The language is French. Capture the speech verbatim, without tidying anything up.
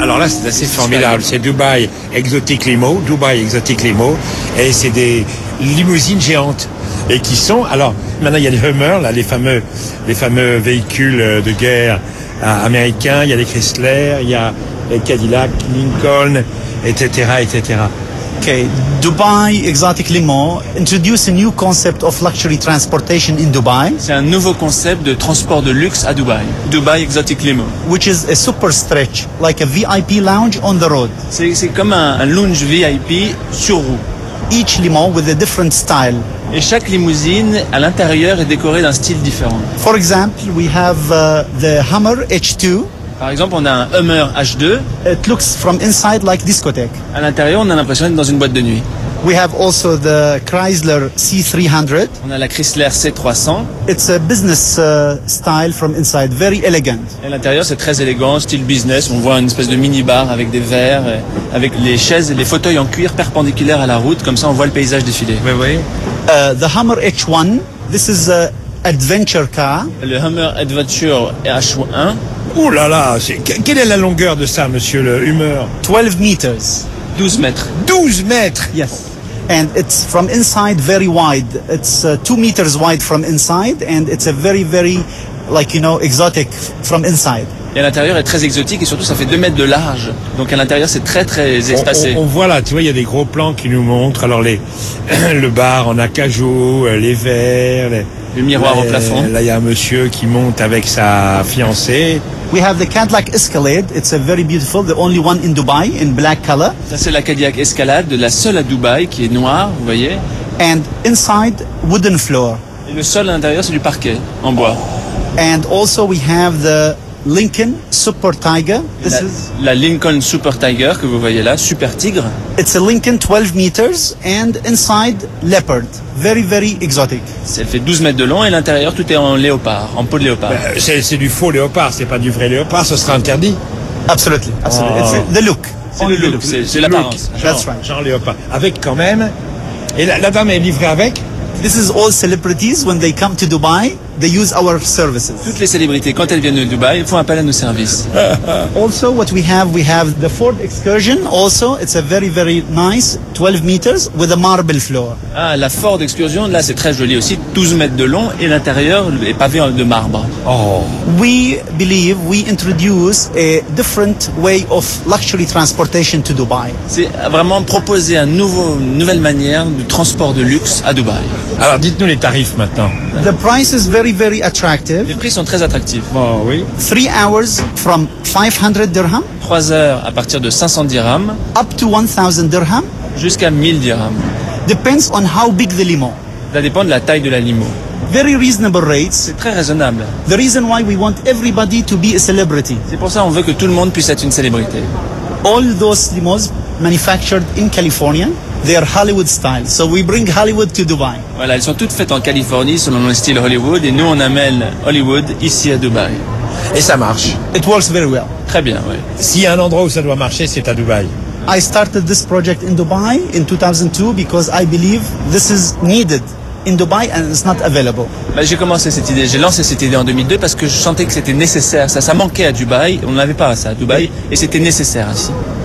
Alors là, c'est assez formidable. C'est Dubai Exotic Limo, Dubai Exotic Limo, et c'est des limousines géantes. Et qui sont, alors, maintenant il y a les Hummer, là, les fameux, les fameux véhicules de guerre euh, américains, il y a les Chrysler, il y a les Cadillac, Lincoln, et cetera, et cetera. Okay, Dubai Exotic Limo introduced a new concept of luxury transportation in Dubai. C'est un nouveau concept de transport de luxe à Dubaï. Dubai Exotic Limo. Which is a super stretch, like a V I P lounge on the road. C'est, c'est comme un, un lounge V I P sur roue. Each limo with a different style. Et chaque limousine, à l'intérieur, est décorée d'un style différent. For example, we have uh, the Hummer H two. Par exemple, on a un Hummer H deux. It looks from inside like discotheque. À l'intérieur, on a l'impression d'être dans une boîte de nuit. We have also the Chrysler C three hundred. On a la Chrysler C trois cents. It's a business uh, style from inside, very elegant. Et à l'intérieur, c'est très élégant, style business. On voit une espèce de mini-bar avec des verres, avec les chaises et les fauteuils en cuir perpendiculaires à la route. Comme ça, on voit le paysage défiler. Oui, oui. Uh, the Hummer H one, this is a adventure car. Le Hummer Adventure H un. Ouh là là, c'est... quelle est la longueur de ça, monsieur le Hummer? twelve meters. douze mètres. douze mètres. Yes. And it's from inside very wide. It's uh, two meters wide from inside, and it's a very, very, like, you know, exotic from inside. Et à l'intérieur est très exotique et surtout ça fait deux mètres de large. Donc à l'intérieur c'est très très espacé. On, on, on voit là, tu vois, il y a des gros plans qui nous montrent. Alors les, le bar en acajou, les verres, les, le miroir les, au plafond. Là il y a un monsieur qui monte avec sa fiancée. We have the Cadillac Escalade. It's a very beautiful, the only one in Dubai in black color. Ça c'est la Cadillac Escalade, la seule à Dubaï qui est noire, vous voyez. And inside wooden floor. Et le sol à l'intérieur c'est du parquet en bois. And also we have the Lincoln Super Tiger. This la, is la Lincoln Super Tiger que vous voyez là, Super Tigre. It's a Lincoln twelve meters and inside leopard. Very, very exotic. Elle fait douze mètres de long et l'intérieur tout est en léopard, en peau de léopard. Ben, c'est, c'est du faux léopard, c'est pas du vrai léopard, ce sera interdit. Absolutely, absolutely. Oh. It's the look. C'est le look, c'est, c'est l'apparence. That's right. Genre léopard. Avec quand même. Et la, la dame est livrée avec. This is all celebrities when they come to Dubai, they use our services. Toutes les célébrités, quand elles viennent de Dubaï, font appel à nos services. Also, what we have, we have the Ford Excursion. Also, it's a very, very nice twelve meters with a marble floor. Ah, la Ford Excursion, là, c'est très joli aussi, douze mètres de long et l'intérieur est pavé de marbre. Oh. We believe we introduce a different way of luxury transportation to Dubai. C'est vraiment proposer un nouveau, une nouvelle manière de transport de luxe à Dubaï. Alors dites-nous les tarifs maintenant. The price is very, very attractive. Les prix sont très attractifs. Bon, oui. Three hours from five hundred dirham. Trois heures à partir de cinq cents dirhams. Up to one thousand dirham. Jusqu'à mille dirhams. Depends on how big the limo. Ça dépend de la taille de la limo. Very reasonable rates. C'est très raisonnable. The reason why we want everybody to be a celebrity. C'est pour ça qu'on veut que tout le monde puisse être une célébrité. All those limos manufactured in California, they are Hollywood style. So we bring Hollywood to Dubai. Voilà, elles sont toutes faites en Californie selon le style Hollywood et nous on amène Hollywood ici à Dubaï. Et ça marche. It works very well. Très bien, oui. S'il y a un endroit où ça doit marcher, c'est à Dubaï. I started this project in Dubai in two thousand two because I believe this is needed in Dubai and it's not available. Bah, j'ai commencé cette idée, j'ai lancé cette idée en deux mille deux parce que je sentais que c'était nécessaire. Ça, ça manquait à Dubaï, on n'avait pas ça à Dubaï et c'était nécessaire ici.